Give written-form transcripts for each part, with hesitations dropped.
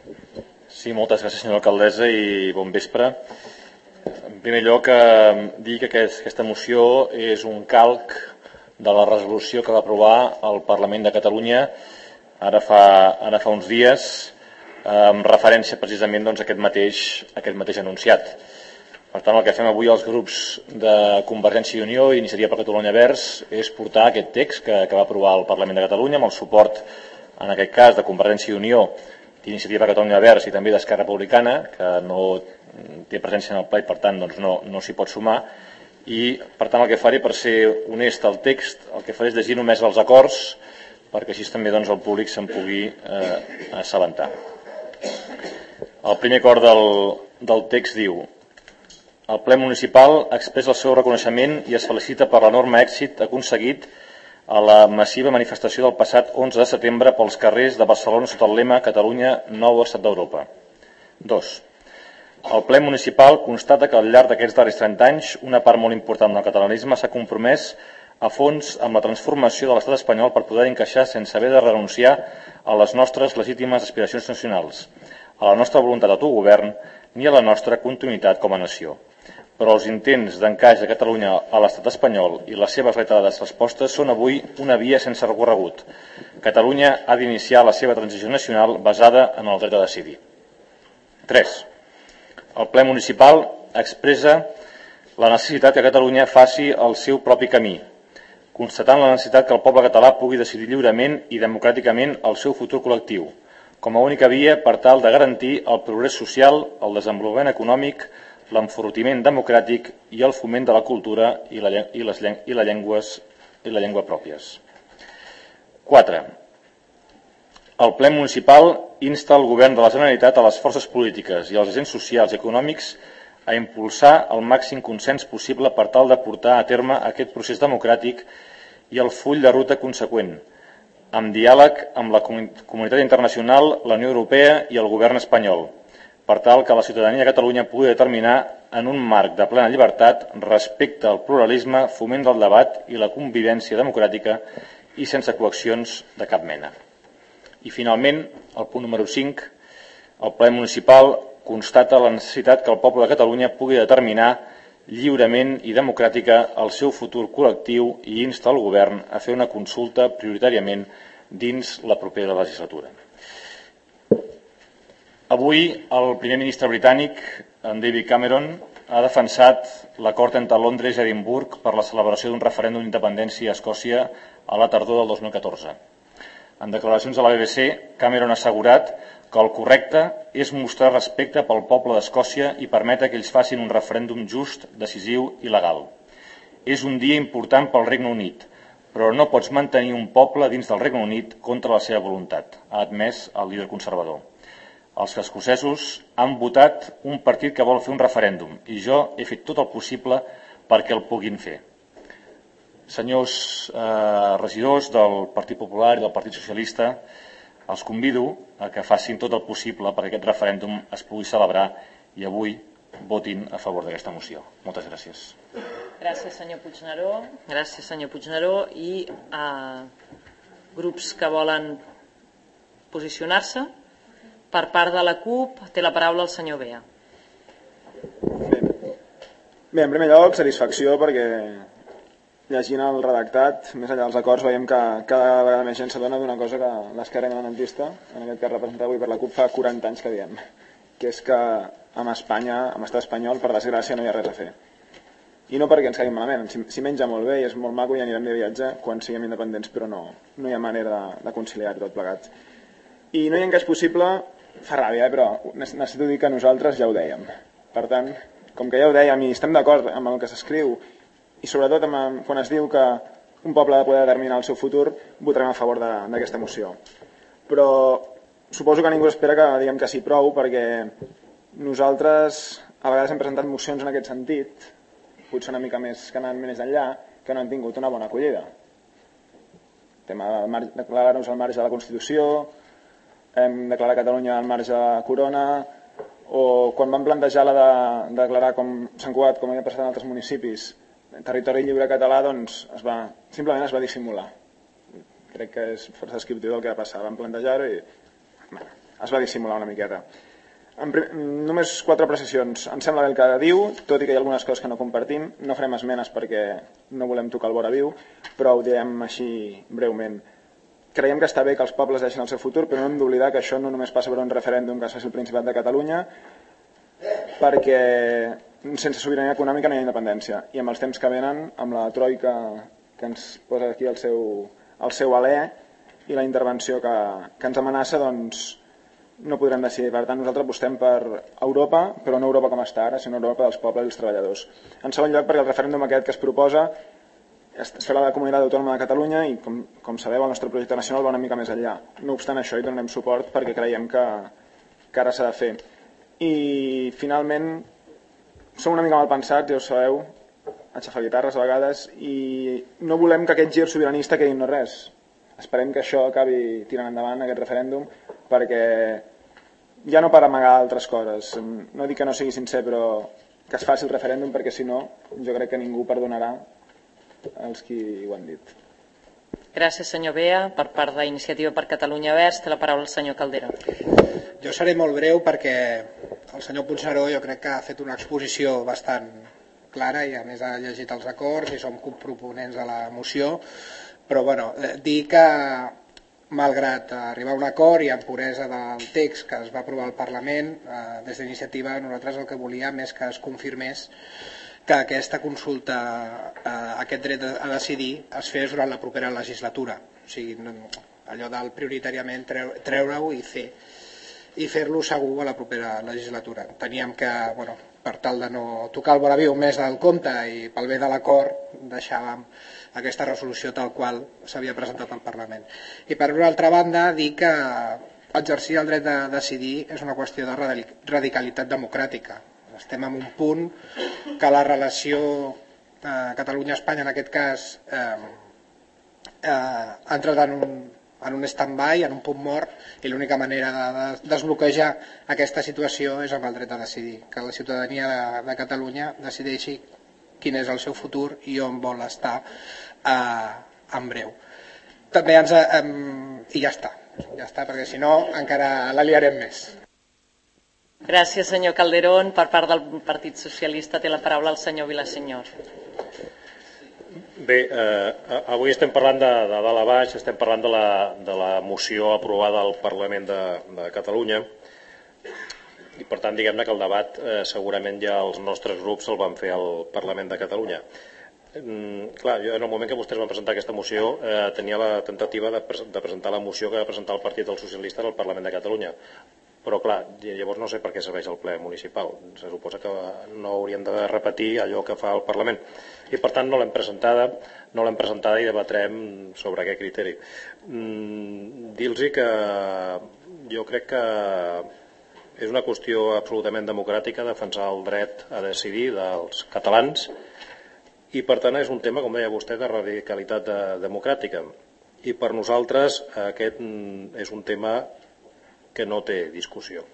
Sí, moltes gràcies, senyora alcaldessa, i bon vespre. En primer lloc, dir que aquesta moció és un calc de la resolució que va aprovar el Parlament de Catalunya ara fa uns dies, amb referència precisament a aquest mateix enunciat. Per tant, el que fem avui els grups de Convergència i Unió i Iniciativa per Catalunya Verds és portar aquest text que va aprovar el Parlament de Catalunya amb el suport, en aquest cas, de Convergència i Unió, d'Iniciativa per Catalunya Verds i també d'Esquerra Republicana, que no té presència en el ple i per tant no s'hi pot sumar. I per tant el que faré, per ser honest al text, el que faré és llegir només els acords perquè així també el públic se'n pugui assabentar. El primer acord del text diu: el ple municipal expressa el seu reconeixement i es felicita per l'enorme èxit aconseguit a la massiva manifestació del passat 11 de setembre pels carrers de Barcelona sota el lema Catalunya, nou estat d'Europa. 2. El ple municipal constata que al llarg d'aquests darrers 30 anys una part molt important del catalanisme s'ha compromès a fons amb la transformació de l'estat espanyol per poder encaixar sense haver de renunciar a les nostres legítimes aspiracions nacionals, a la nostra voluntat d'autogovern ni a la nostra continuïtat com a nació. Però els intents d'encaix de Catalunya a l'estat espanyol i les seves reiterades respostes són avui una via sense recorregut. Catalunya ha d'iniciar la seva transició nacional basada en el dret a decidir. 3. El ple municipal expressa la necessitat que Catalunya faci el seu propi camí, constatant la necessitat que el poble català pugui decidir lliurement i democràticament el seu futur col·lectiu, com a única via per tal de garantir el progrés social, el desenvolupament econòmic, l'enfortiment democràtic i el foment de la cultura i la llengua pròpies. 4. El ple municipal insta el govern de la Generalitat a les forces polítiques i als agents socials i econòmics a impulsar el màxim consens possible per tal de portar a terme aquest procés democràtic i el full de ruta conseqüent, amb diàleg amb la comunitat internacional, la Unió Europea i el govern espanyol, per tal que la ciutadania de Catalunya pugui determinar en un marc de plena llibertat, respecte al pluralisme, foment del debat i la convivència democràtica i sense coaccions de cap mena. I finalment, el punt número 5, el ple municipal constata la necessitat que el poble de Catalunya pugui determinar lliurement i democràtica el seu futur col·lectiu i insta el govern a fer una consulta prioritàriament dins la propera legislatura. Avui el primer ministre britànic, en David Cameron, ha defensat l'acord entre Londres i Edimburg per la celebració d'un referèndum d'independència a Escòcia a la tardor del 2014. En declaracions a la BBC, Cameron ha assegurat que el correcte és mostrar respecte pel poble d'Escòcia i permetre que ells facin un referèndum just, decisiu i legal. És un dia important pel Regne Unit, però no pots mantenir un poble dins del Regne Unit contra la seva voluntat, ha admès el líder conservador. Els escocesos han votat un partit que vol fer un referèndum i jo he fet tot el possible perquè el puguin fer. Senyors regidors del Partit Popular i del Partit Socialista, els convido a que facin tot el possible perquè aquest referèndum es pugui celebrar i avui votin a favor d'aquesta moció. Moltes gràcies. Gràcies, senyor Puigneró. Gràcies, senyor Puigneró. I grups que volen posicionar-se? Per part de la CUP té la paraula el senyor Bea. Bé, en primer lloc, satisfacció perquè llegint el redactat, més enllà dels acords, veiem que cada vegada més gent s'adona d'una cosa que l'esquerra independentista, en aquest cas representada avui per la CUP, fa 40 anys que diem, que és que amb Espanya, amb l'estat espanyol, per desgràcia no hi ha res a fer. I no perquè ens caigui malament, si menja molt bé i és molt maco i anirem de viatge quan siguem independents, però no hi ha manera de conciliar tot plegat. I no hi ha encaix possible, fa ràbia, però necessito dir que nosaltres ja ho dèiem. Per tant, com que ja ho dèiem i estem d'acord amb el que s'escriu i sobretot quan es diu que un poble ha de poder determinar el seu futur, votarem a favor d'aquesta moció. Però suposo que ningú espera que diguem que sí prou, perquè nosaltres a vegades hem presentat mocions en aquest sentit, potser una mica més que anant més enllà, que no han tingut una bona acollida. El tema de declarar-nos al marge de la Constitució, hem declarat Catalunya al marge de la corona, o quan vam plantejar la de declarar com Sant Cugat, com havia passat en altres municipis, territori lliure català, doncs simplement es va dissimular. Crec que és força descriptiu del que va passar. Vam plantejar-ho i es va dissimular una miqueta. Només 4 precisions. Em sembla bé el que diu, tot i que hi ha algunes coses que no compartim. No farem esmenes perquè no volem tocar el vora viu, però ho diem així breument. Creiem que està bé que els pobles deixin el seu futur, però no hem d'oblidar que això no només passa per un referèndum que es faci el Principat de Catalunya, perquè sense sobirania econòmica no hi ha independència. I amb els temps que venen, amb la troika que ens posa aquí el seu alè i la intervenció que ens amenaça, doncs no podrem decidir. Per tant, nosaltres apostem per Europa, però no Europa com està ara, sinó Europa dels pobles i els treballadors. En segon lloc, perquè el referèndum aquest que es proposa es farà a la Comunitat Autònoma de Catalunya i, com sabeu, el nostre projecte nacional va una mica més enllà. No obstant això, hi donarem suport perquè creiem que ara s'ha de fer. I, finalment, som una mica mal pensats, ja ho sabeu, aixafar guitarres a vegades, i no volem que aquest gir sobiranista quedi en no res. Esperem que això acabi tirant endavant, aquest referèndum, perquè ja no per amagar altres coses. No dic que no sigui sincer, però que es faci el referèndum, perquè si no, jo crec que ningú perdonarà els qui ho han dit. Gràcies, senyor Bea. Per part d'Iniciativa per Catalunya Verds, té la paraula el senyor Caldera. Jo seré molt breu perquè el senyor Puigneró jo crec que ha fet una exposició bastant clara i a més ha llegit els acords i som coproponents de la moció, però bueno, dir que malgrat arribar a un acord i amb puresa del text que es va aprovar al Parlament, des d'Iniciativa nosaltres el que volíem és que es confirmés que aquesta consulta, aquest dret a decidir, es fes durant la propera legislatura. O sigui, allò del prioritàriament treure-ho i fer-lo segur a la propera legislatura. Teníem que, bueno, per tal de no tocar el vora viu més del compte i pel bé de l'acord, deixàvem aquesta resolució tal qual s'havia presentat al Parlament. I per una altra banda, dir que exercir el dret de decidir és una qüestió de radicalitat democràtica. Estem en un punt que la relació Catalunya-Espanya, en aquest cas, ha entrat en un stand-by, en un punt mort, i l'única manera de desbloquejar aquesta situació és amb el dret a decidir, que la ciutadania de Catalunya decideixi quin és el seu futur i on vol estar en breu. També i ja està, perquè si no encara la liarem més. Gràcies, senyor Calderón. Per part del Partit Socialista té la paraula el senyor Vilasenyor. Bé, avui estem parlant de dalt a baix, estem parlant de la moció aprovada al Parlament de Catalunya i per tant diguem-ne que el debat segurament ja els nostres grups el van fer al Parlament de Catalunya. Clar, jo en el moment que vostès van presentar aquesta moció tenia la temptativa de presentar la moció que va presentar el Partit dels Socialistes al Parlament de Catalunya, però clar, llavors no sé per què serveix el ple municipal. Se suposa que no haurien de repetir allò que fa el Parlament i per tant no l'hem presentada i debatrem sobre aquest criteri. Dir-los que jo crec que és una qüestió absolutament democràtica defensar el dret a decidir dels catalans i per tant és un tema, com deia vostè, de radicalitat democràtica i per nosaltres aquest és un tema que no té discussió.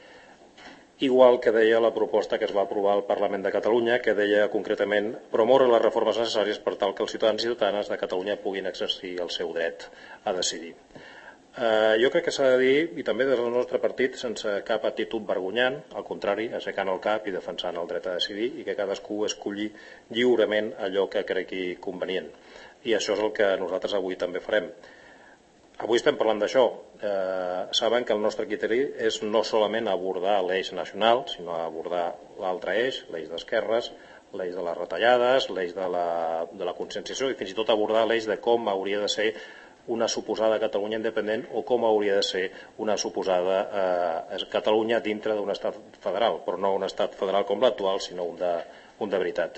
Igual que deia la proposta que es va aprovar al Parlament de Catalunya, que deia concretament promoure les reformes necessàries per tal que els ciutadans i ciutadanes de Catalunya puguin exercir el seu dret a decidir. Jo crec que s'ha de dir, i també des del nostre partit, sense cap actitud vergonyant, al contrari, aixecant el cap i defensant el dret a decidir i que cadascú escolli lliurement allò que cregui convenient. I això és el que nosaltres avui també farem. Avui estem parlant d'això. Saben que el nostre criteri és no solament abordar l'eix nacional, sinó abordar l'altre eix, l'eix d'esquerres, l'eix de les retallades, l'eix de la conscienciació i fins i tot abordar l'eix de com hauria de ser una suposada Catalunya independent o com hauria de ser una suposada Catalunya dintre d'un estat federal, però no un estat federal com l'actual, sinó un de veritat.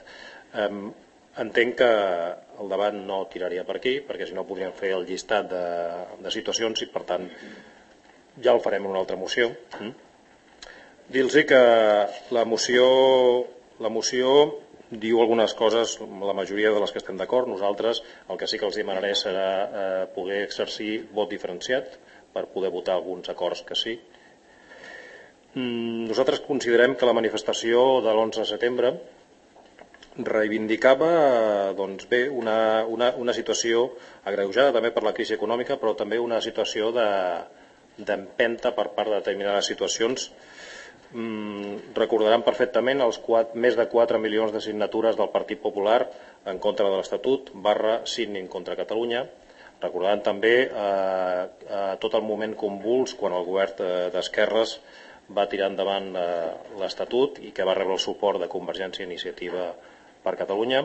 Entenc que el debat no tiraria per aquí, perquè si no podríem fer el llistat de situacions i per tant ja el farem en una altra moció. Dir-los que la moció diu algunes coses, la majoria de les que estem d'acord. Nosaltres el que sí que els demanaré serà poder exercir vot diferenciat per poder votar alguns acords que sí. Nosaltres considerem que la manifestació de l'11 de setembre reivindicava una situació agreujada també per la crisi econòmica, però també una situació d'empenta per part de determinades situacions. Recordaran perfectament els més de 4 milions de signatures del Partit Popular en contra de l'Estatut / Signin contra Catalunya. Recordaran també tot el moment convuls quan el govern d'esquerres va tirar endavant l'Estatut i que va rebre el suport de Convergència i Iniciativa per Catalunya.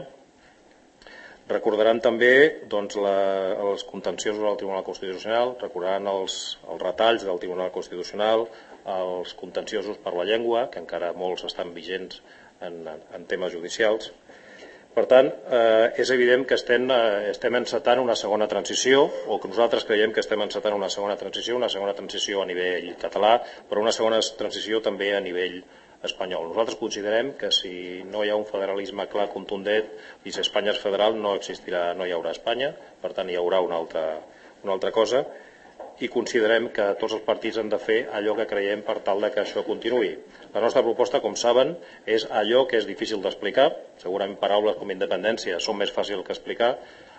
Recordaran també els contenciosos del Tribunal Constitucional, recordaran els retalls del Tribunal Constitucional, els contenciosos per la llengua, que encara molts estan vigents en temes judicials. Per tant, és evident que estem encetant una segona transició, o que nosaltres creiem que estem encetant una segona transició a nivell català, però una segona transició també a nivell espanyol. Nosaltres considerem que si no hi ha un federalisme clar, contundent, i si Espanya és federal no hi haurà Espanya, per tant hi haurà una altra cosa, i considerem que tots els partits han de fer allò que creiem per tal que això continuï. La nostra proposta, com saben, és allò que és difícil d'explicar, segurament paraules com independència són més fàcils que explicar,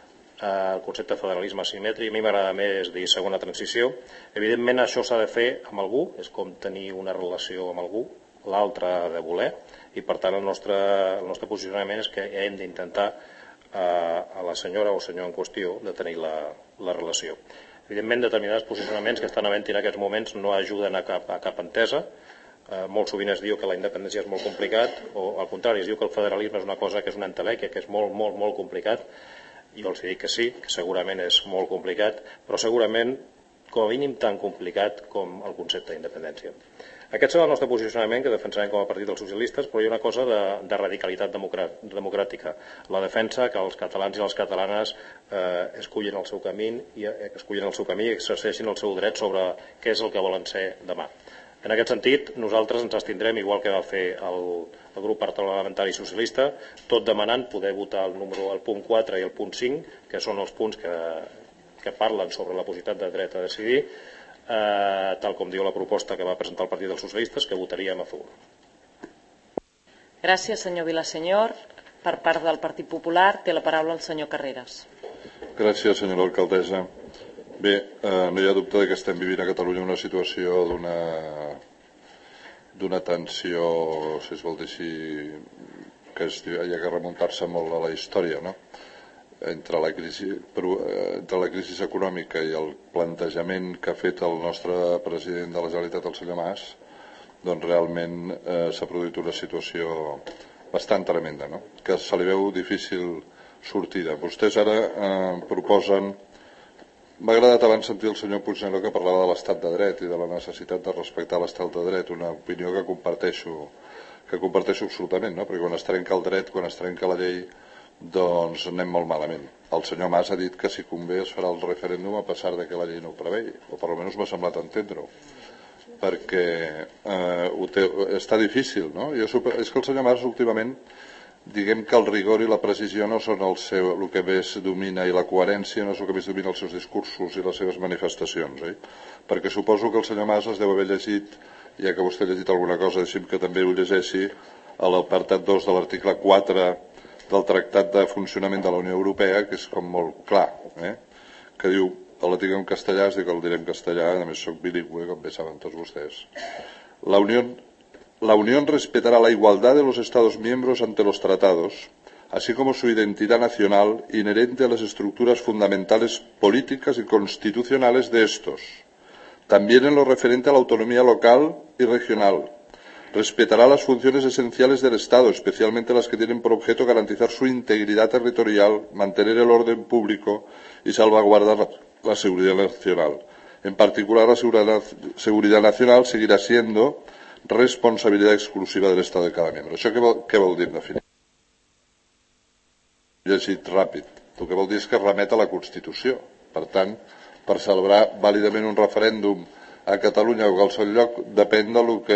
el concepte de federalisme asimètric, a mi m'agrada més dir segona transició. Evidentment això s'ha de fer amb algú, és com tenir una relació amb algú, l'altre ha de voler, i per tant el nostre posicionament és que hem d'intentar a la senyora o senyor en qüestió de tenir la relació. Evidentment, determinats posicionaments que estan havent-hi en aquests moments no ajuden a cap entesa. Molt sovint es diu que la independència és molt complicat, o al contrari, es diu que el federalisme és una cosa que és una entelèquia, que és molt, molt, molt complicat. Jo els dic que sí, que segurament és molt complicat, però segurament com a mínim tan complicat com el concepte d'independència. Aquest serà el nostre posicionament que defensarem com a partit dels socialistes, però hi ha una cosa de radicalitat democràtica, la defensa que els catalans i les catalanes escullin el seu camí i exerceixin el seu dret sobre què és el que volen ser demà. En aquest sentit, nosaltres ens abstindrem, igual que va fer el grup parlamentari socialista, tot demanant poder votar el punt 4 i el punt 5, que són els punts que parlen sobre la possibilitat de dret a decidir, tal com diu la proposta que va presentar el Partit dels Socialistes, que votaríem a favor. Gràcies, senyor Vilasenyor. Per part del Partit Popular té la paraula el senyor Carreras. Gràcies, senyora alcaldessa. Bé, no hi ha dubte que estem vivint a Catalunya una situació d'una tensió, si es vol dir així, que hi ha que remuntar-se molt a la història, no? Entre la crisi econòmica i el plantejament que ha fet el nostre president de la Generalitat, el senyor Mas, doncs realment s'ha produït una situació bastant tremenda, no? Que se li veu difícil sortida. Vostès ara proposen... M'ha agradat abans sentir el senyor Puigneró que parlava de l'estat de dret i de la necessitat de respectar l'estat de dret, una opinió que comparteixo absolutament, no? Perquè quan es trenca el dret, quan es trenca la llei, doncs anem molt malament. El senyor Mas ha dit que si convé es farà el referèndum a pesar de que la llei no ho prevegi, o per almenys m'ha semblat entendre-ho, perquè està difícil, no? És que el senyor Mas últimament, diguem que el rigor i la precisió no són el que més domina, i la coherència no és el que més domina els seus discursos i les seves manifestacions, perquè suposo que el senyor Mas es deu haver llegit, ja que vostè ha llegit alguna cosa, deixi'm que també ho llegeixi, a l'apartat 2 de l'article 4 del Tractat de Funcionament de la Unió Europea, que és com molt clar, que diu, la tinc en castellà, es diu que el diré en castellà, a més soc bilingüe, com bé saben tots vostès. La Unión respetará la igualdad de los Estados miembros ante los tratados, así como su identidad nacional inherente a las estructuras fundamentales políticas y constitucionales de estos, también en lo referente a la autonomía local y regional. Respetará las funciones esenciales del Estado, especialmente las que tienen por objeto garantizar su integridad territorial, mantener el orden público y salvaguardar la seguridad nacional. En particular, la seguridad nacional seguirá siendo responsabilitat exclusiva de l'Estat de cada membre. Això què vol dir en definitiva? He llegit ràpid. El que vol dir és que remet a la Constitució. Per tant, per celebrar vàlidament un referèndum a Catalunya o a qualsevol lloc depèn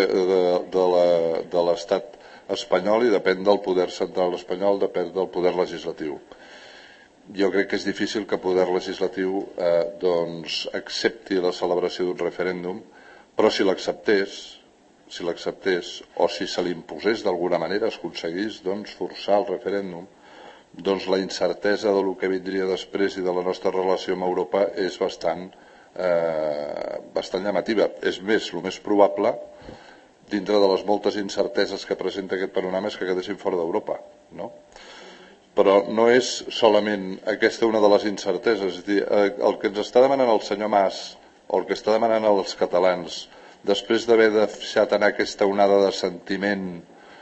de l'Estat espanyol i depèn del poder central espanyol, depèn del poder legislatiu. Jo crec que és difícil que el poder legislatiu accepti la celebració d'un referèndum, però si l'acceptés o si se l'imposés d'alguna manera, es aconseguís forçar el referèndum, doncs la incertesa del que vindria després i de la nostra relació amb Europa és bastant bastant llamativa. És més, el més probable, dintre de les moltes incerteses que presenta aquest panorama, és que quedessin fora d'Europa, no? Però no és solament aquesta una de les incerteses. És dir, el que ens està demanant el senyor Mas, o el que està demanant els catalans, després d'haver deixat anar aquesta onada de sentiment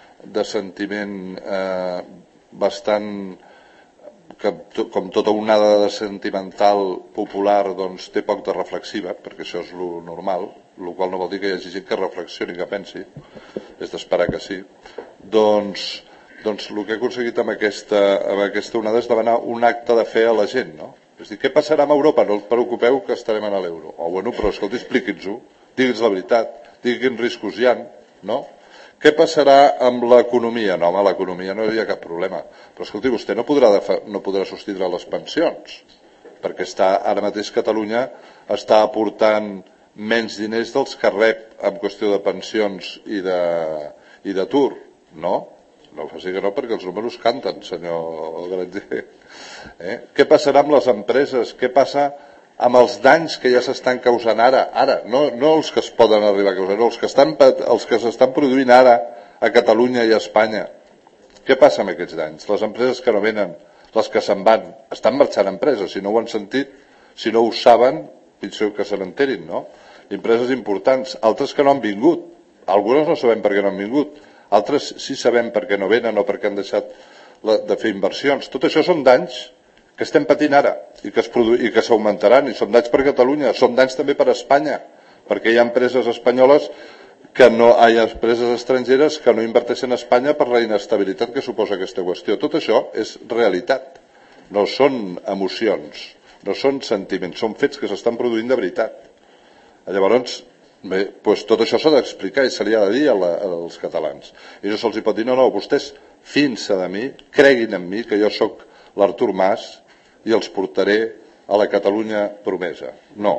bastant, que com tota onada de sentimental popular doncs té poc de reflexiva, perquè això és lo normal, el qual no vol dir que hi hagi gent que reflexioni, que pensi, és d'esperar que sí. Doncs el que he aconseguit amb aquesta onada és demanar un acte de fe a la gent, no? És dir, què passarà amb Europa? No us preocupeu que estarem en l'euro. Bueno, però escolti, expliqui'ns-ho, digui'ns la veritat, digui quins riscos hi ha, no? Què passarà amb l'economia? No, home, l'economia no hi ha cap problema. Però escolti, vostè no podrà sostindre les pensions, perquè ara mateix Catalunya està aportant menys diners dels que rep en qüestió de pensions i d'atur, no? No faci que no, perquè els números canten, senyor Granger. Què passarà amb les empreses? Què passa amb els danys que ja s'estan causant ara? No els que es poden arribar a causar, no, els que s'estan produint ara a Catalunya i a Espanya. Què passa amb aquests danys? Les empreses que no venen, les que se'n van, estan marxant empreses. Si no ho han sentit, si no ho saben, pitjor que se n'enterin, no? Empreses importants, altres que no han vingut. Algunes no sabem per què no han vingut. Altres sí sabem per què no venen o perquè han deixat de fer inversions. Tot això són danys que estem patint ara i que s'augmentaran, i són danys per Catalunya, són danys també per Espanya, perquè hi ha empreses espanyoles hi ha empreses estrangeres que no inverteixen a Espanya per la inestabilitat que suposa aquesta qüestió. Tot això és realitat, no són emocions, no són sentiments, són fets que s'estan produint de veritat. Llavors, bé, doncs tot això s'ha d'explicar i se li ha de dir als catalans. I no se'ls pot dir, no, vostès fiïn-se de mi, creguin en mi, que jo sóc l'Artur Mas i els portaré a la Catalunya promesa.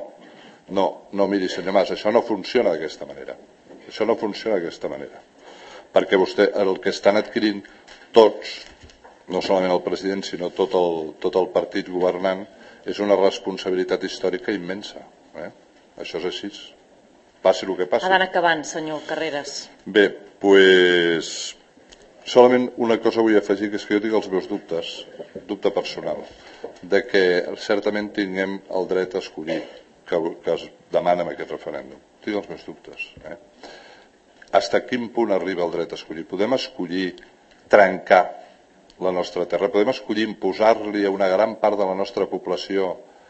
No, miri, senyor Mas, això no funciona d'aquesta manera. Això no funciona d'aquesta manera. Perquè vostè, el que estan adquirint tots, no solament el president, sinó tot el partit governant, és una responsabilitat històrica immensa. Això és així. Passi el que passi. Ha d'anar acabant, senyor Carreras. Bé, doncs solament una cosa vull afegir, que és que jo tinc els meus dubtes, dubte personal, de que certament tinguem el dret a escollir que es demana en aquest referèndum. Tinc els meus dubtes. Fins a quin punt arriba el dret a escollir? Podem escollir trencar la nostra terra, podem escollir imposar-li a una gran part de la nostra població,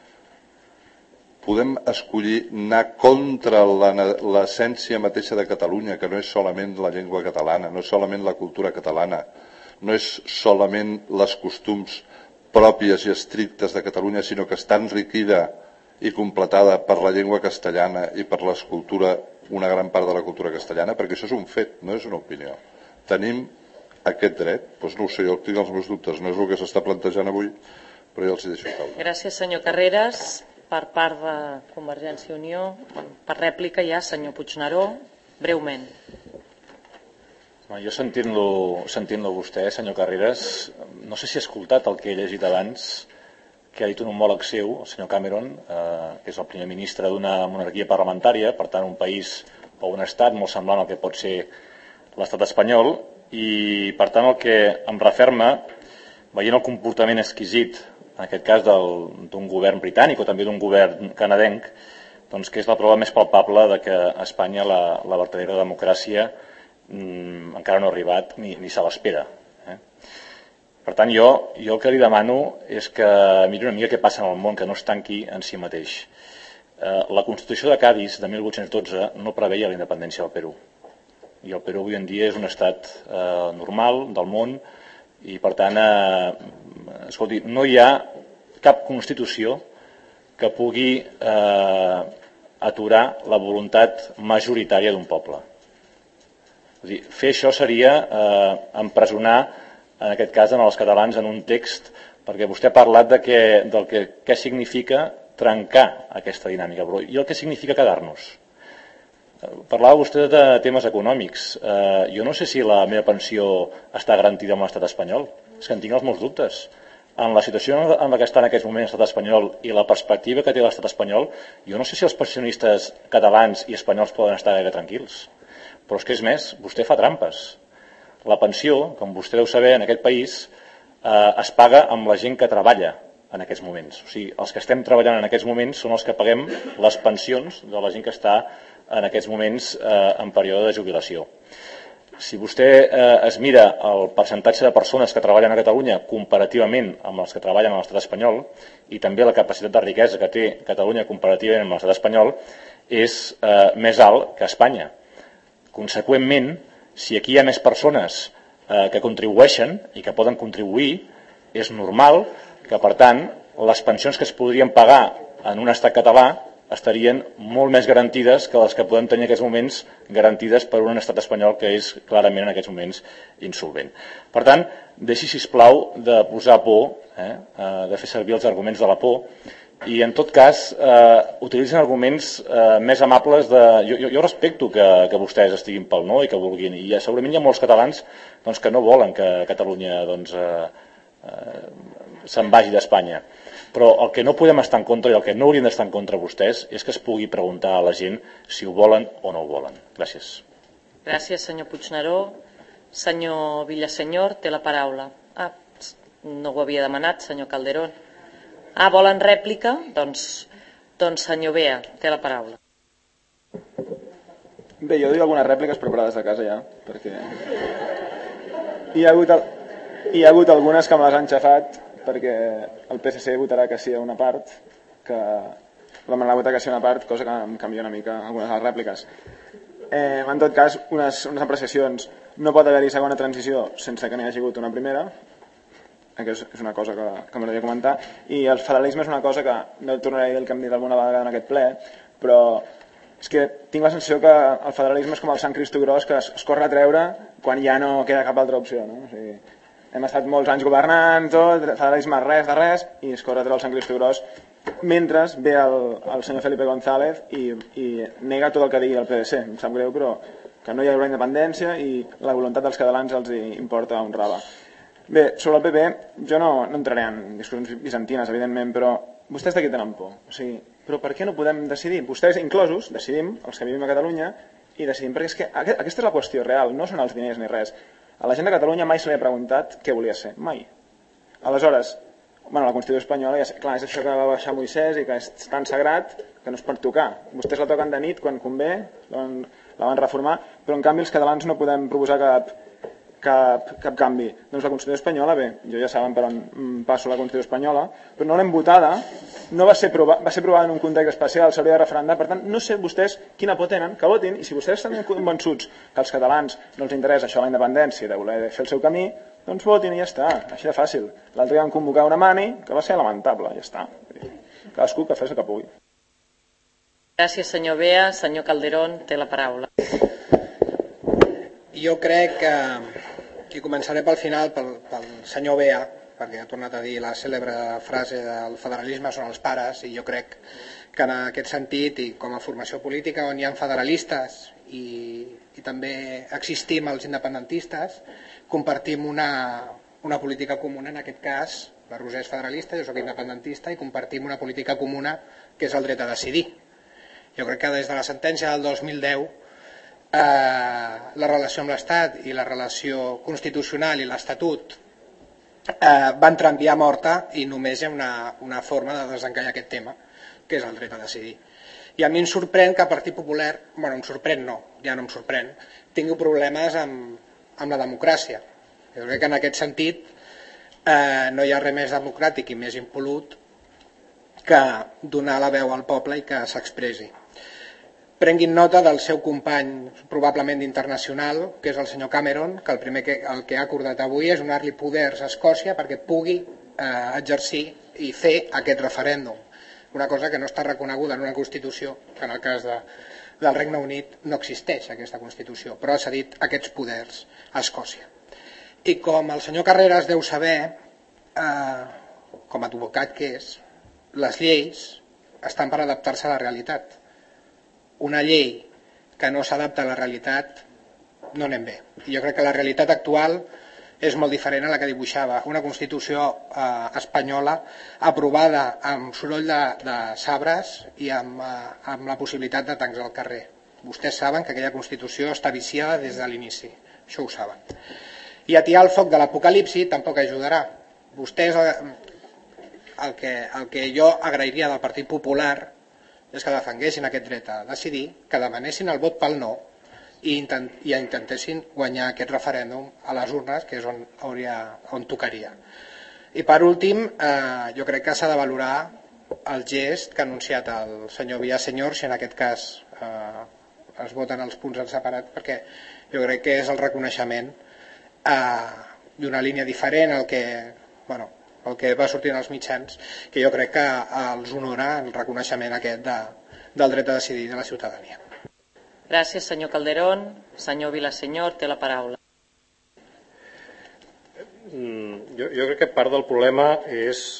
podem escollir anar contra l'essència mateixa de Catalunya, que no és solament la llengua catalana, no és solament la cultura catalana, no és solament les costums pròpies i estrictes de Catalunya, sinó que està enriquida i completada per la llengua castellana i per l'escultura, una gran part de la cultura castellana, perquè això és un fet, no és una opinió. Tenim aquest dret? Doncs no ho sé, jo tinc els meus dubtes, no és el que s'està plantejant avui, però ja els hi deixo caure. Gràcies, senyor Carreras. Per part de Convergència i Unió, per rèplica ja, senyor Puigneró, breument. Jo sentint-lo vostè, senyor Carreras, no sé si ha escoltat el que he llegit abans, que ha dit un homòleg seu, el senyor Cameron, que és el primer ministre d'una monarquia parlamentària, per tant un país o un estat molt semblant al que pot ser l'estat espanyol, i per tant el que em referma, veient el comportament exquisit, en aquest cas d'un govern britànic o també d'un govern canadenc, doncs que és la prova més palpable de que a Espanya la vertadera democràcia encara no ha arribat ni se l'espera. Per tant, jo el que li demano és que miri una mica què passa en el món, que no es tanqui en si mateix. La Constitució de Cadis de 1812 no preveia la independència del Perú. I el Perú avui en dia és un estat normal del món i, per tant, escolti, no hi ha cap Constitució que pugui aturar la voluntat majoritària d'un poble. És a dir, fer això seria empresonar, en aquest cas, els catalans en un text, perquè vostè ha parlat del que significa trencar aquesta dinàmica, però i el que significa quedar-nos. Parlava vostè de temes econòmics. Jo no sé si la meva pensió està garantida amb l'estat espanyol. És que en tinc els meus dubtes. en la situació en la que està en aquests moments l'estat espanyol i la perspectiva que té l'estat espanyol, jo no sé si els pensionistes catalans i espanyols poden estar gaire tranquils. Però és que és més, vostè fa trampes. La pensió, com vostè deu saber, en aquest país es paga amb la gent que treballa en aquests moments. O sigui, els que estem treballant en aquests moments són els que paguem les pensions de la gent que està en aquests moments en període de jubilació. Si vostè es mira el percentatge de persones que treballen a Catalunya comparativament amb els que treballen a l'estat espanyol i també la capacitat de riquesa que té Catalunya comparativament amb l'estat espanyol és més alt que Espanya. Conseqüentment, si aquí hi ha més persones que contribueixen i que poden contribuir, és normal que, per tant, les pensions que es podrien pagar en un estat català estarien molt més garantides que les que podem tenir en aquests moments garantides per un estat espanyol que és clarament en aquests moments insolvent. Per tant, deixi, sisplau, de posar por, de fer servir els arguments de la por, i en tot cas utilitzen arguments més amables de... Jo respecto que vostès estiguin pel no i que vulguin, i segurament hi ha molts catalans que no volen que Catalunya se'n vagi d'Espanya, però el que no podem estar en contra i el que no haurien d'estar en contra vostès és que es pugui preguntar a la gent si ho volen o no ho volen. Gràcies. Gràcies, senyor Puigneró. Senyor Villasenyor, té la paraula. No ho havia demanat, senyor Calderón. Volen rèplica? Doncs senyor Bea, té la paraula. Bé, jo doy algunes rèpliques preparades a casa ja, perquè hi ha hagut algunes que me les han xafat, perquè el PSC votarà que sí a una part, que vam anar a votar que sí a una part, cosa que em canvia una mica algunes de les rèpliques. En tot cas, unes apreciacions. No pot haver-hi segona transició sense que n'hi hagi hagut una primera, és una cosa que m'agradaria comentar, i el federalisme és una cosa que no tornaré a dir el que hem dit alguna vegada en aquest ple, però és que tinc la sensació que el federalisme és com el Sant Cristo Gros, que es corre a treure quan ja no queda cap altra opció, no? O sigui, hem estat molts anys governant, tot, federalisme res de res, i es corre a treure el Sant Cristo Gros, mentre ve el senyor Felipe González i nega tot el que digui el PDC. Em sap greu, però que no hi haurà independència i la voluntat dels catalans els importa un rave. Bé, sobre el PP, jo no entraré en discussions bizantines, evidentment, però vostès d'aquí tenen por. O sigui, però per què no podem decidir? Vostès inclosos, decidim, els que vivim a Catalunya, i decidim, perquè és que aquesta és la qüestió real, no són els diners ni res. A la gent de Catalunya mai se li ha preguntat què volia ser, mai. Aleshores, la Constitució espanyola, clar, és això que va baixar Moisès i que és tan sagrat que no es pot tocar. Vostès la toquen de nit quan convé, la van reformar, però en canvi els catalans no podem proposar cap canvi. Doncs la Constitució espanyola, bé, jo ja saben per on passo la Constitució espanyola, però no l'hem votada, no va ser provada en un context especial, s'hauria de referendar, per tant, no sé vostès quina por tenen, que votin, i si vostès estan convençuts que als catalans no els interessa això la independència, de voler fer el seu camí, doncs votin i ja està, així de fàcil. L'altre dia van convocar una mani que va ser lamentable, ja està. Cadascú que fes el que pugui. Gràcies, senyor Bea. Senyor Calderón, té la paraula. Jo crec que, i començaré pel final, pel senyor Bea, perquè ha tornat a dir la cèlebre frase del federalisme són els pares, i jo crec que en aquest sentit, i com a formació política on hi ha federalistes i també existim els independentistes, compartim una política comuna, en aquest cas, la Roser és federalista, jo soc independentista, i compartim una política comuna que és el dret a decidir. Jo crec que des de la sentència del 2010 la relació amb l'Estat i la relació constitucional i l'Estatut van tramviar morta i només hi ha una forma de desencallar aquest tema, que és el dret a decidir. I a mi em sorprèn que el Partit Popular, em sorprèn no, ja no em sorprèn, tingui problemes amb la democràcia. Jo crec que en aquest sentit no hi ha res més democràtic i més impolut que donar la veu al poble i que s'expressi. Prenguin nota del seu company probablement internacional, que és el senyor Cameron, que el que ha acordat avui és donar-li poders a Escòcia perquè pugui exercir i fer aquest referèndum. Una cosa que no està reconeguda en una Constitució, que en el cas del Regne Unit no existeix aquesta Constitució, però s'ha dit aquests poders a Escòcia. I com el senyor Carreras deu saber, com a advocat que és, les lleis estan per adaptar-se a la realitat. Una llei que no s'adapta a la realitat no anem bé. I jo crec que la realitat actual és molt diferent a la que dibuixava una Constitució espanyola aprovada amb soroll de sabres i amb la possibilitat de tancs al carrer. Vostès saben que aquella Constitució està viciada des de l'inici, això ho saben. I atiar el foc de l'apocalipsi tampoc ajudarà. Vostès, el que jo agrairia del Partit Popular és que defenguessin aquest dret a decidir, que demanessin el vot pel no i intentessin guanyar aquest referèndum a les urnes, que és on tocaria. I per últim, jo crec que s'ha de valorar el gest que ha anunciat el senyor Villaseñor, si en aquest cas es voten els punts en separat, perquè jo crec que és el reconeixement d'una línia diferent al que va sortir als mitjans, que jo crec que els honora el reconeixement aquest del dret a decidir de la ciutadania. Gràcies, senyor Calderón. Senyor Villaseñor, té la paraula. Jo crec que part del problema és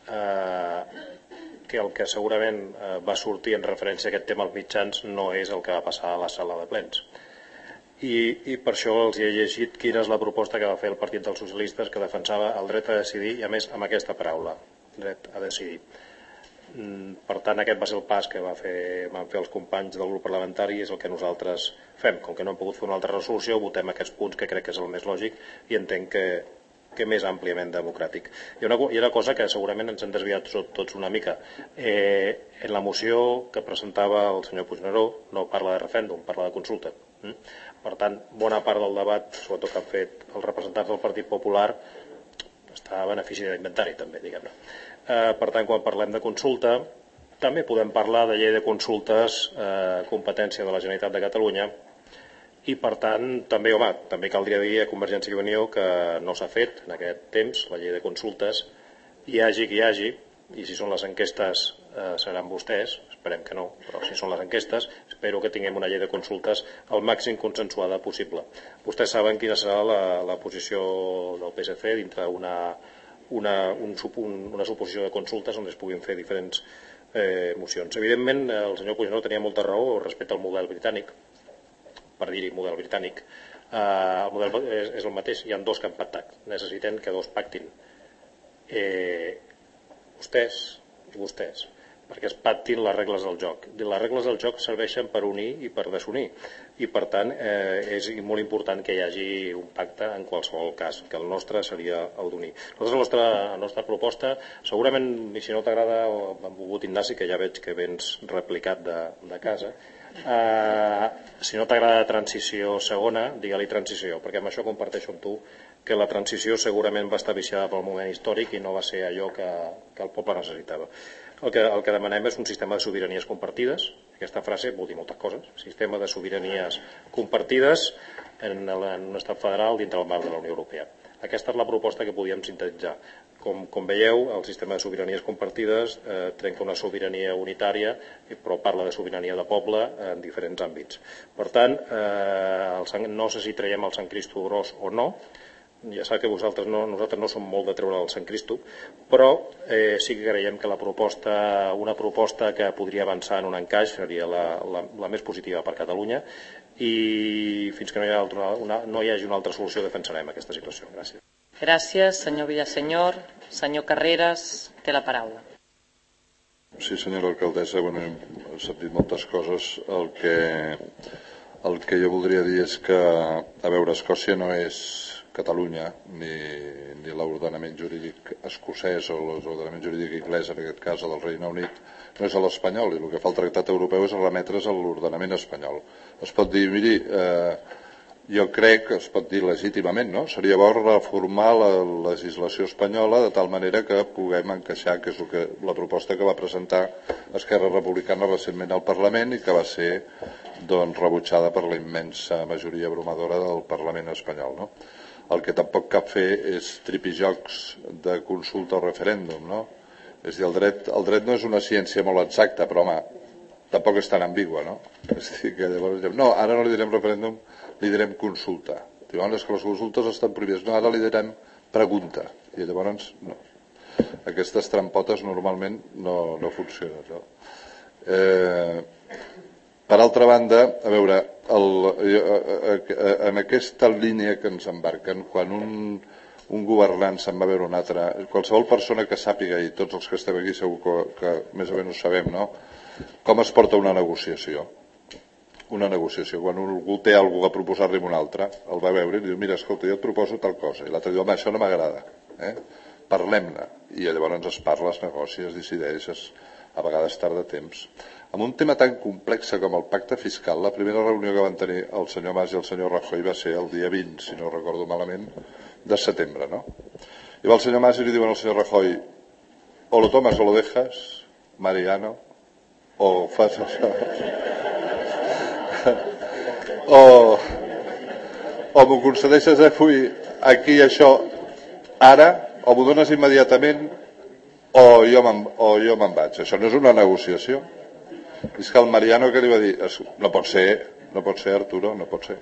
que el que segurament va sortir en referència a aquest tema als mitjans no és el que va passar a la sala de plens. I per això els he llegit quina és la proposta que va fer el Partit dels Socialistes, que defensava el dret a decidir, i a més amb aquesta paraula, dret a decidir. Per tant, aquest va ser el pas que van fer els companys del grup parlamentari, i és el que nosaltres fem. Com que no hem pogut fer una altra resolució, votem aquests punts, que crec que és el més lògic i entenc que més àmpliament democràtic. Hi ha una cosa que segurament ens hem desviat tots una mica. En la moció que presentava el senyor Puigneró no parla de referèndum, parla de consulta. Per tant, bona part del debat, sobretot que han fet els representants del Partit Popular, està a benefici de l'inventari també, diguem-ne. Per tant, quan parlem de consulta, també podem parlar de llei de consultes, competència de la Generalitat de Catalunya, i per tant, també caldria dir a Convergència i Unió que no s'ha fet en aquest temps la llei de consultes, hi hagi qui hi hagi, i si són les enquestes seran vostès, esperem que no, però si són les enquestes, espero que tinguem una llei de consultes el màxim consensuada possible. Vostès saben quina serà la posició del PSC dintre una suposició de consultes on es puguin fer diferents mocions. Evidentment, el senyor Puigneró tenia molta raó respecte al model britànic, per dir-hi model britànic. El model és el mateix, hi ha dos que han pactat, necessiten que dos pactin. Vostès i vostès, perquè es pactin les regles del joc. Les regles del joc serveixen per unir i per desunir, i per tant és molt important que hi hagi un pacte en qualsevol cas, que el nostre seria el d'unir. Nosaltres, la nostra proposta, segurament, i si no t'agrada, benvolgut Ignasi, que ja veig que vens replicat de casa, si no t'agrada transició segona, digue-li transició, perquè amb això comparteixo amb tu que la transició segurament va estar viciada pel moment històric i no va ser allò que el poble necessitava. El que demanem és un sistema de sobiranies compartides. Aquesta frase vol dir moltes coses. Sistema de sobiranies compartides en un estat federal dintre el marc de la Unió Europea. Aquesta és la proposta que podíem sintetitzar. Com veieu, el sistema de sobiranies compartides trenca una sobirania unitària, però parla de sobirania de poble en diferents àmbits. Per tant, no sé si traiem el Sant Cristo gros o no. Ja sap que nosaltres no som molt de treure el Sant Cristo, però sí que creiem que una proposta que podria avançar en un encaix seria la més positiva per Catalunya, i fins que no hi hagi una altra solució defensarem aquesta situació. Gràcies. Gràcies, senyor Villaseñor. Senyor Carreras, té la paraula. Sí, senyora alcaldessa, hem sentit moltes coses. El que jo voldria dir és que, a veure, Escòcia no és Catalunya ni l'ordenament jurídic escocès o l'ordenament jurídic anglès, en aquest cas el del Regne Unit, no és l'espanyol, i el que fa el tractat europeu és remetre's a l'ordenament espanyol. Es pot dir, miri, jo crec que es pot dir legítimament, no? Seria bo reformar la legislació espanyola de tal manera que puguem encaixar, que és la proposta que va presentar Esquerra Republicana recentment al Parlament i que va ser rebutjada per la immensa majoria abrumadora del Parlament espanyol, no? El que tampoc cap fer és tripijocs de consulta o referèndum, no? És a dir, el dret no és una ciència molt exacta, però home, tampoc és tan ambigua, no? És a dir, que llavors diem, no, ara no li direm referèndum, li direm consulta. Diuen, és que les consultes estan prohibides. No, ara li direm pregunta. I llavors, no. Aquestes trampotes normalment no funcionen, no? Per altra banda, a veure, en aquesta línia que ens embarquen, quan un governant se'n va veure un altre, qualsevol persona que sàpiga, i tots els que estem aquí segur que més o menys ho sabem, no? Com es porta una negociació? Una negociació, quan algú té alguna a proposar-li a un altre, el va veure i diu, mira, escolta, jo et proposo tal cosa, i l'altre diu, home, això no m'agrada, parlem-ne, i llavors es parla, es negocia, es decideix, a vegades tarda temps. En un tema tan complex com el pacte fiscal, la primera reunió que van tenir el senyor Mas i el senyor Rajoy va ser el dia 20, si no recordo malament, de setembre, no? I va el senyor Mas i li diuen al senyor Rajoy, o lo tomas o lo dejas, Mariano, o fas això, o m'ho concedeixes aquí això ara, o m'ho dones immediatament, o jo me'n vaig. Això no és una negociació. És que el Mariano que li va dir, no pot ser Arturo, no pot ser.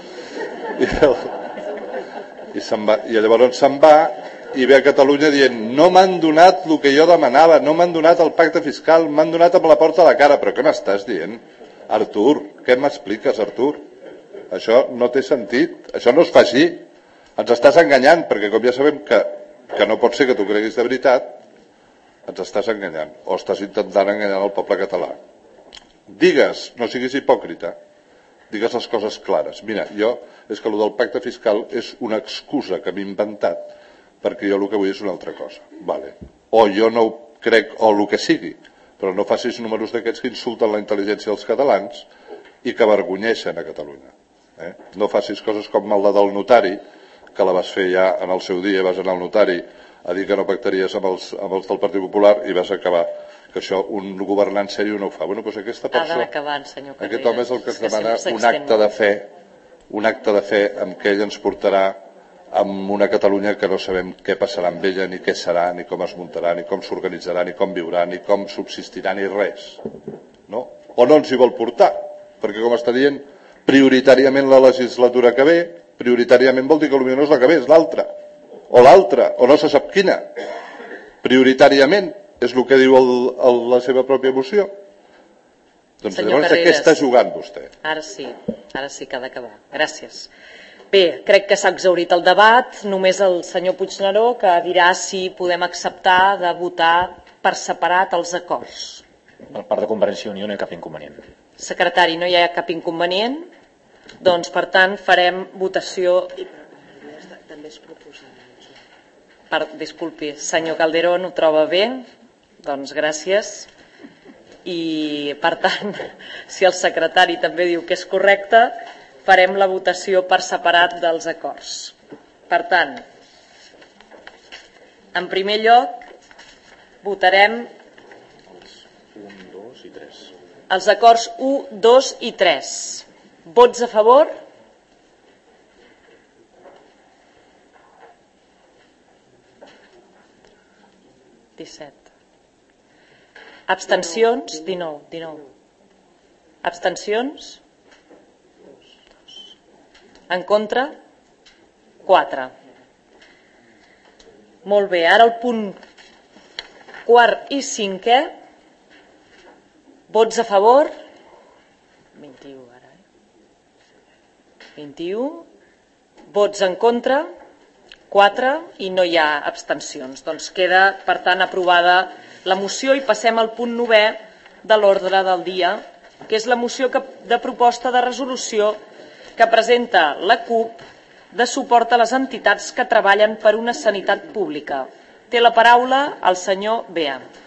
I llavors se'n va i ve a Catalunya dient, no m'han donat el que jo demanava, no m'han donat el pacte fiscal, m'han donat amb la porta a la cara. Però què m'estàs dient, Artur? Què m'expliques, Artur? Això no té sentit, això no es fa així. Ens estàs enganyant, perquè com ja sabem que no pot ser que tu creguis de veritat, ens estàs enganyant, o estàs intentant enganyar el poble català. Digues, no siguis hipòcrita, digues les coses clares. Mira, és que el del pacte fiscal és una excusa que m'he inventat, perquè jo el que vull és una altra cosa. Vale. O jo no ho crec, o el que sigui, però no facis números d'aquests que insulten la intel·ligència dels catalans i que avergonyeixen a Catalunya. No facis coses com la del notari, que la vas fer ja en el seu dia, vas anar al notari a dir que no pactaries amb els del Partit Popular i vas acabar que això un governant sèrio no ho fa. Bueno, doncs aquesta persona, aquest home és el que ens demana un acte de fe amb què ell ens portarà amb una Catalunya que no sabem què passarà amb ella, ni què serà, ni com es muntarà, ni com s'organitzarà, ni com viurà, ni com subsistirà, ni res. No? O no ens hi vol portar, perquè com està dient, prioritàriament la legislatura que ve, prioritàriament vol dir que potser no és la que ve, és l'altra, o no se sap quina. Prioritàriament és el que diu la seva pròpia moció. Doncs llavors a què està jugant vostè? Ara sí que ha d'acabar. Gràcies. Bé, crec que s'ha exhaurit el debat, només el senyor Puigneró que dirà si podem acceptar de votar per separat els acords. Per part de Convergència i Unió no hi ha cap inconvenient. Secretari, no hi ha cap inconvenient? Doncs, per tant, farem votació... També es proposa... Disculpi, senyor Calderón, ho troba bé? Doncs gràcies. I, per tant, si el secretari també diu que és correcte, farem la votació per separat dels acords. Per tant, en primer lloc, votarem els acords 1, 2 i 3. Vots a favor? Abstencions? 19. Abstencions? En contra? 4. Molt bé, ara el punt quart i cinquè. Vots a favor? 21 ara. 21. Vots en contra? 4. I no hi ha abstencions. Doncs queda, per tant, aprovada la moció i passem al punt 9è de l'ordre del dia, que és la moció de proposta de resolució que presenta la CUP de suport a les entitats que treballen per una sanitat pública. Té la paraula el senyor Bea.